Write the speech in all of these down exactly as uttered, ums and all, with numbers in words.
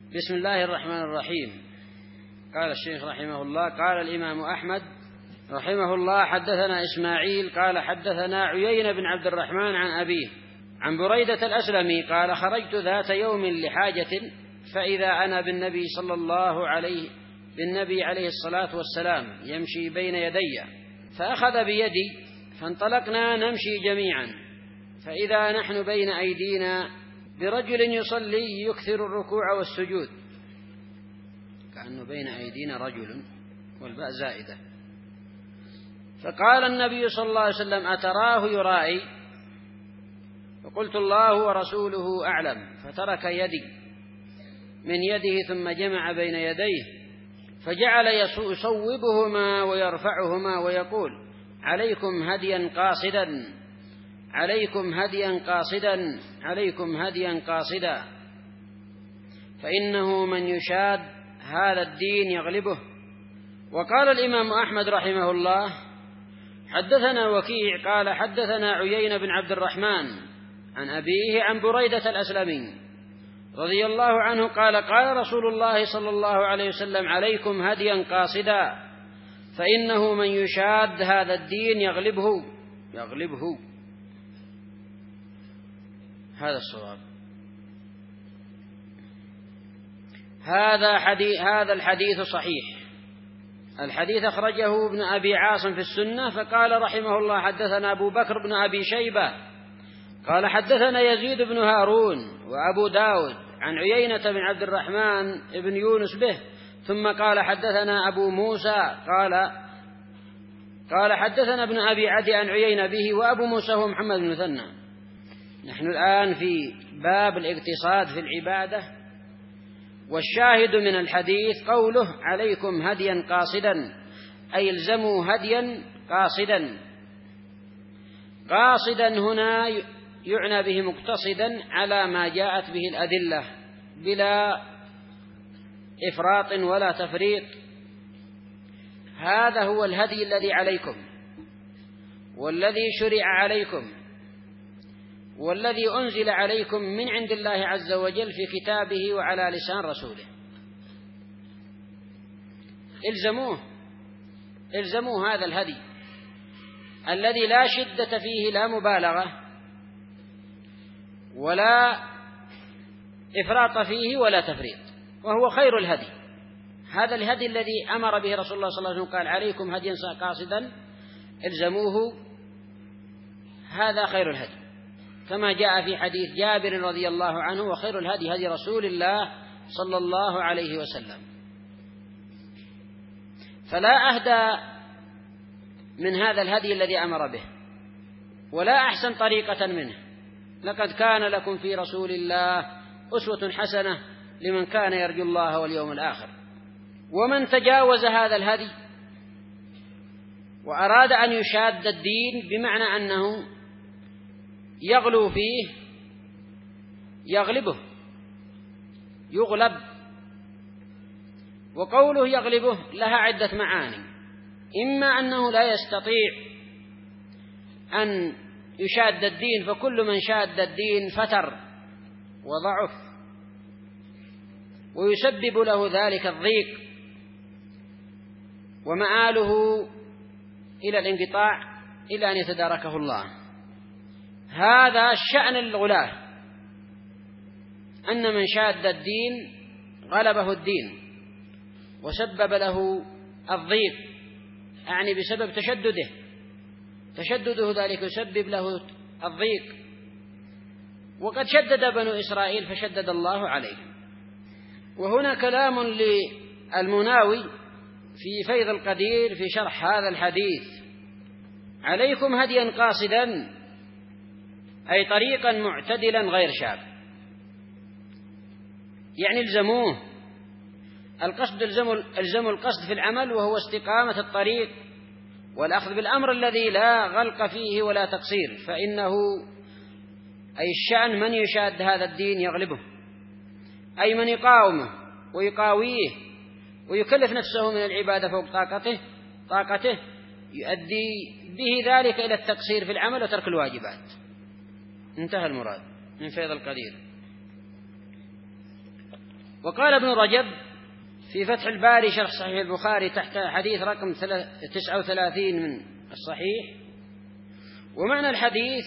بسم الله الرحمن الرحيم. قال الشيخ رحمه الله: قال الإمام أحمد رحمه الله: حدثنا إسماعيل قال حدثنا عيينة بن عبد الرحمن عن أبيه عن بريدة الأسلمي قال: خرجت ذات يوم لحاجة فإذا أنا بالنبي صلى الله عليه بالنبي عليه الصلاة والسلام يمشي بين يدي، فأخذ بيدي فانطلقنا نمشي جميعا، فإذا نحن بين أيدينا برجل يصلي يكثر الركوع والسجود، كأنه بين أيدينا رجل والباء زائدة. فقال النبي صلى الله عليه وسلم: أتراه يرائي؟ فقلت: الله ورسوله أعلم. فترك يدي من يده ثم جمع بين يديه فجعل يصوبهما ويرفعهما ويقول: عليكم هديا قاصدا، عليكم هديا قاصدا، عليكم هديا قاصدا، فإنه من يشاد هذا الدين يغلبه. وقال الإمام أحمد رحمه الله: حدثنا وكيع قال حدثنا عيينة بن عبد الرحمن عن أبيه عن بريدة الأسلمي رضي الله عنه قال: قال رسول الله صلى الله عليه وسلم: عليكم هديا قاصدا، فإنه من يشاد هذا الدين يغلبه يغلبه هذا الصواب. هذا حديث هذا الحديث صحيح. الحديث أخرجه ابن أبي عاصم في السنة. فقال رحمه الله: حدثنا أبو بكر بن أبي شيبة قال حدثنا يزيد بن هارون وأبو داود عن عيينة بن عبد الرحمن بن يونس به، ثم قال حدثنا أبو موسى قال قال حدثنا ابن أبي عدي عن عيينة به، وأبو موسى هو محمد بن مثنى. نحن الآن في باب الاقتصاد في العبادة، والشاهد من الحديث قوله: عليكم هديا قاصدا، أي الزموا هديا قاصدا. قاصدا هنا يعنى به مقتصدا على ما جاءت به الأدلة بلا إفراط ولا تفريط. هذا هو الهدي الذي عليكم، والذي شرع عليكم، والذي أنزل عليكم من عند الله عز وجل في كتابه وعلى لسان رسوله. الزموه الزموا هذا الهدي الذي لا شدة فيه، لا مبالغة ولا إفراط فيه ولا تفريط، وهو خير الهدي. هذا الهدي الذي أمر به رسول الله صلى الله عليه وسلم، قال: عليكم هديا قاصدا، الزموه، هذا خير الهدي، كما جاء في حديث جابر رضي الله عنه: وخير الهدي هدي رسول الله صلى الله عليه وسلم. فلا أهدى من هذا الهدي الذي أمر به، ولا أحسن طريقة منه. لقد كان لكم في رسول الله أسوة حسنة لمن كان يرجو الله واليوم الآخر. ومن تجاوز هذا الهدي وأراد أن يشاد الدين بمعنى أنه يغلو فيه يغلبه يغلب. وقوله يغلبه لها عدة معاني: إما أنه لا يستطيع أن يشاد الدين، فكل من شاد الدين فتر وضعف، ويسبب له ذلك الضيق ومآله إلى الانقطاع إلى أن يتداركه الله. هذا شأن الغلاة، أن من شاد الدين غلبه الدين وسبب له الضيق، يعني بسبب تشدده تشدده ذلك يسبب له الضيق. وقد شدد بنو إسرائيل فشدد الله عليهم. وهنا كلام للمناوي في فيض القدير في شرح هذا الحديث: عليكم هديا قاصدا، أي طريقا معتدلا غير شاب، يعني الزموه. القصد الزموا القصد في العمل، وهو استقامة الطريق والأخذ بالأمر الذي لا غلق فيه ولا تقصير، فإنه أي الشأن من يشاد هذا الدين يغلبه، أي من يقاومه ويقاويه ويكلف نفسه من العبادة فوق طاقته طاقته يؤدي به ذلك إلى التقصير في العمل وترك الواجبات. انتهى المراد من فيض القدير. وقال ابن رجب في فتح الباري شرح صحيح البخاري تحت حديث رقم تسعة وثلاثين من الصحيح: ومعنى الحديث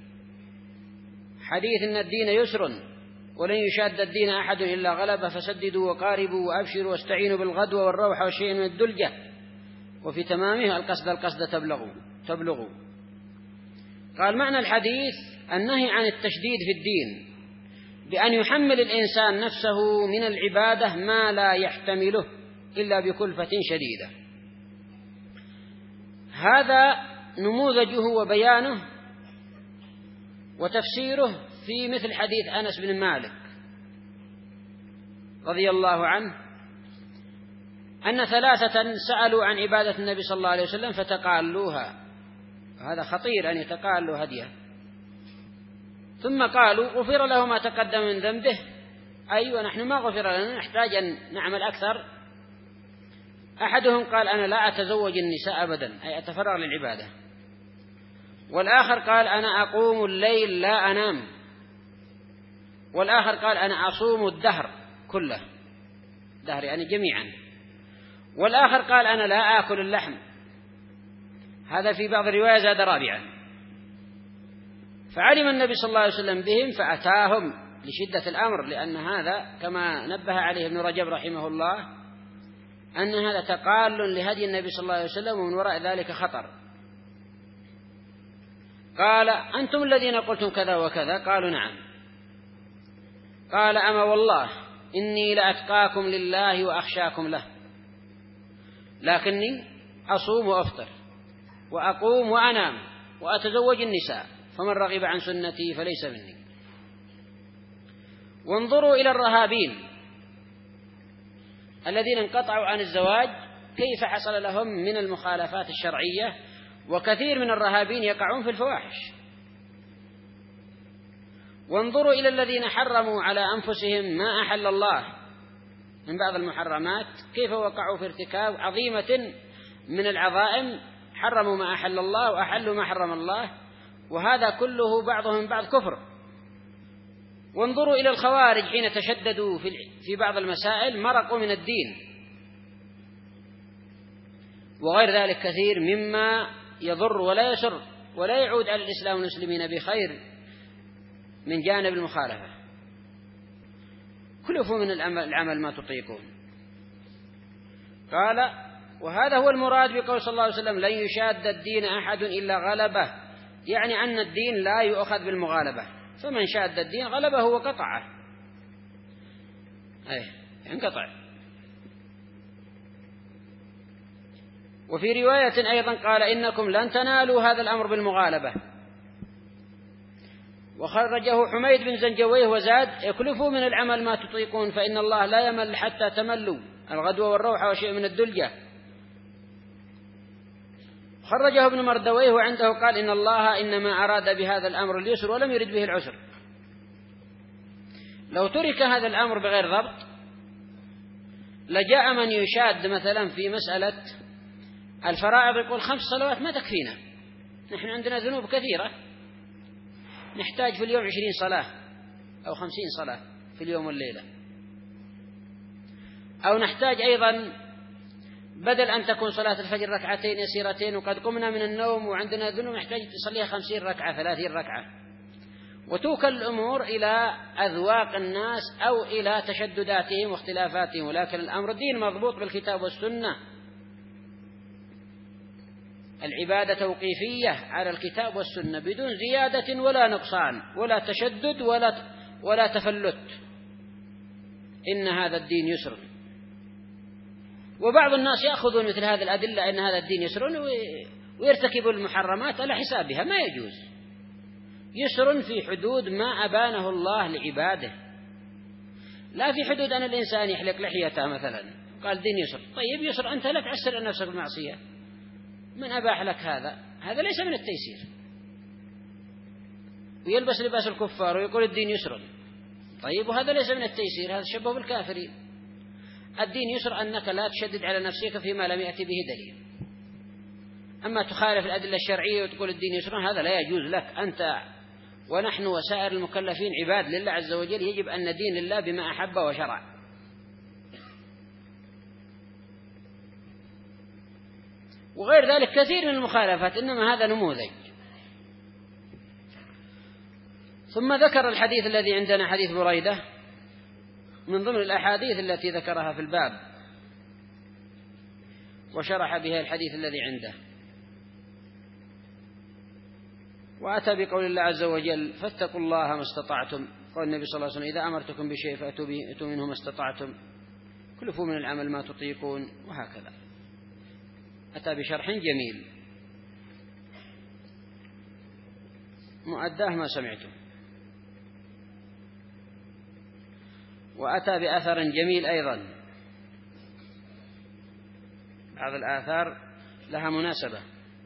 حديث إن الدين يسر ولن يشاد الدين أحد إلا غلبه، فسددوا وقاربوا وأبشروا واستعينوا بالغدوة والروحة والشيء من الدلجة، وفي تمامه القصد القصد تبلغوا تبلغوا. قال معنى الحديث النهي عن التشديد في الدين بأن يحمل الإنسان نفسه من العبادة ما لا يحتمله إلا بكلفة شديدة. هذا نموذجه وبيانه وتفسيره في مثل حديث أنس بن مالك رضي الله عنه أن ثلاثة سألوا عن عبادة النبي صلى الله عليه وسلم فتقالوها، هذا خطير أن يتقالوا هديه، ثم قالوا غفر له ما تقدم من ذنبه. أيوة نحن ما غفر لنا، نحتاج أن نعمل أكثر. أحدهم قال أنا لا أتزوج النساء أبدا، أي أتفرغ للعبادة. والآخر قال أنا أقوم الليل لا أنام. والآخر قال أنا أصوم الدهر كله، دهر يعني جميعا. والآخر قال أنا لا آكل اللحم. هذا في بعض الروايات زاد رابعا. فعلم النبي صلى الله عليه وسلم بهم فأتاهم لشدة الأمر، لأن هذا كما نبه عليه ابن رجب رحمه الله أن هذا تقال لهدي النبي صلى الله عليه وسلم، ومن وراء ذلك خطر. قال أنتم الذين قلتم كذا وكذا؟ قالوا نعم. قال أما والله إني لأتقاكم لله وأخشاكم له، لكني أصوم وأفطر وأقوم وأنام وأتزوج النساء، فمن رغب عن سنتي فليس مني. وانظروا إلى الرهابين الذين انقطعوا عن الزواج كيف حصل لهم من المخالفات الشرعية، وكثير من الرهابين يقعون في الفواحش. وانظروا إلى الذين حرموا على أنفسهم ما أحل الله من بعض المحرمات كيف وقعوا في ارتكاب عظيمة من العظائم، حرموا ما أحل الله وأحلوا ما حرم الله، وهذا كله بعضهم من بعض كفر. وانظروا إلى الخوارج حين تشددوا في بعض المسائل مرقوا من الدين، وغير ذلك كثير مما يضر ولا يسر ولا يعود على الإسلام والمسلمين بخير من جانب المخالفة. كلفوا من العمل ما تطيقون. قال وهذا هو المراد بقول صلى الله عليه وسلم لن يشاد الدين أحد إلا غلبه، يعني أن الدين لا يؤخذ بالمغالبة، فمن شاد الدين غلبه وقطعه، أي انقطع. وفي رواية أيضا قال إنكم لن تنالوا هذا الأمر بالمغالبة. وخرجه حميد بن زنجويه وزاد اكلفوا من العمل ما تطيقون فإن الله لا يمل حتى تملوا، الغدوة والروحة وشيء من الدلجة. خرجه ابن مردويه وعنده قال إن الله إنما أراد بهذا الأمر اليسر ولم يرد به العسر. لو ترك هذا الأمر بغير ضبط لجاء من يشاد مثلا في مسألة الفرائض يقول خمس صلوات ما تكفينا، نحن عندنا ذنوب كثيرة نحتاج في اليوم عشرين صلاة أو خمسين صلاة في اليوم والليلة، أو نحتاج أيضا بدل أن تكون صلاة الفجر ركعتين يسيرتين وقد قمنا من النوم وعندنا ذنوب نحتاج تصليها خمسين ركعة ثلاثين ركعة. وتوكل الأمور إلى أذواق الناس أو إلى تشدداتهم واختلافاتهم، ولكن الأمر دين مضبوط بالكتاب والسنة. العبادة توقيفية على الكتاب والسنة بدون زيادة ولا نقصان ولا تشدد ولا ولا تفلت. إن هذا الدين يسر. وبعض الناس يأخذون مثل هذه الأدلة أن هذا الدين يسر ويرتكبوا المحرمات على حسابها، ما يجوز. يسر في حدود ما أبانه الله لعباده، لا في حدود أن الإنسان يحلق لحيته مثلا قال دين يسر. طيب يسر أنت لا تعسر نفسك بالمعصية، من أباح لك هذا؟ هذا ليس من التيسير. ويلبس لباس الكفار ويقول الدين يسر، طيب وهذا ليس من التيسير، هذا شبه بالكافرين. الدين يسر أنك لا تشدد على نفسك فيما لم يأتي به دليل. أما تخالف الأدلة الشرعية وتقول الدين يسر هذا لا يجوز لك. أنت ونحن وسائر المكلفين عباد لله عز وجل، يجب أن ندين لله بما أحب وشرع. وغير ذلك كثير من المخالفات، إنما هذا نموذج. ثم ذكر الحديث الذي عندنا حديث بريدة من ضمن الأحاديث التي ذكرها في الباب، وشرح بها الحديث الذي عنده، وأتى بقول الله عز وجل فاتقوا الله ما استطعتم. قال النبي صلى الله عليه وسلم إذا أمرتكم بشيء فأتوا به أتوا منه ما استطعتم، كلفوا من العمل ما تطيقون، وهكذا. أتى بشرح جميل مؤداه ما سمعتم، وأتى بأثر جميل أيضا، بعض الآثار لها مناسبة.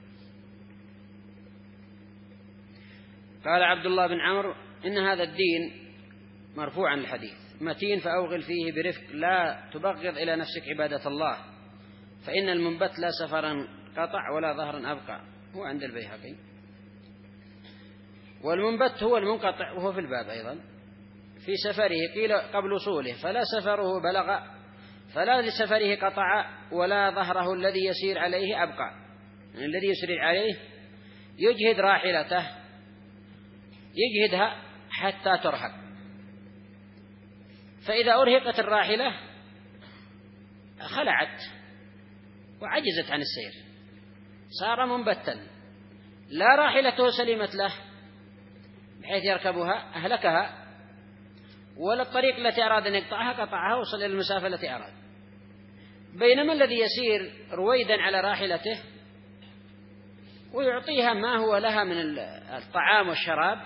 قال عبد الله بن عمرو إن هذا الدين مرفوعا الحديث متين فأوغل فيه برفق، لا تبغض إلى نفسك عبادة الله، فإن المنبت لا سفرا قطع ولا ظهرا أبقى. هو عند البيهقي. والمنبت هو المنقطع، وهو في الباب أيضا في سفره، قيل قبل وصوله، فلا سفره بلغ، فلا لسفره قطع ولا ظهره الذي يسير عليه أبقى، يعني الذي يسير عليه يجهد راحلته، يجهدها حتى ترهق، فإذا أرهقت الراحلة خلعت وعجزت عن السير، صار منبتا، لا راحلته سلمت له بحيث يركبها أهلكها، ولا الطريق التي أراد أن يقطعها قطعها وصل إلى المسافة التي أراد. بينما الذي يسير رويدا على راحلته ويعطيها ما هو لها من الطعام والشراب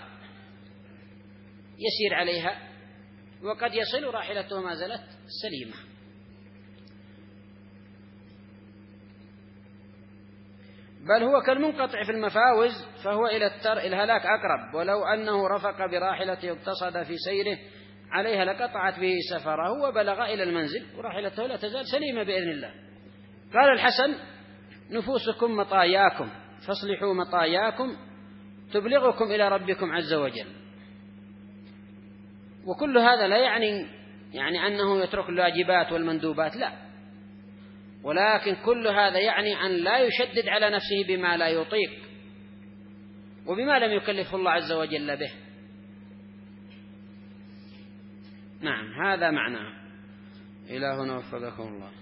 يسير عليها، وقد يصل راحلته ما زالت سليمة. بل هو كالمنقطع في المفاوز، فهو إلى التر الهلاك أقرب، ولو أنه رفق براحلته اقتصد في سيره عليها لقطعت به سفره وبلغ إلى المنزل وراحلته لا تزال سليمة بإذن الله. قال الحسن نفوسكم مطاياكم فاصلحوا مطاياكم تبلغكم إلى ربكم عز وجل. وكل هذا لا يعني يعني أنه يترك الواجبات والمندوبات، لا، ولكن كل هذا يعني أن لا يشدد على نفسه بما لا يطيق وبما لم يكلفه الله عز وجل به. نعم، هذا معناه. إلهنا وفقكم الله.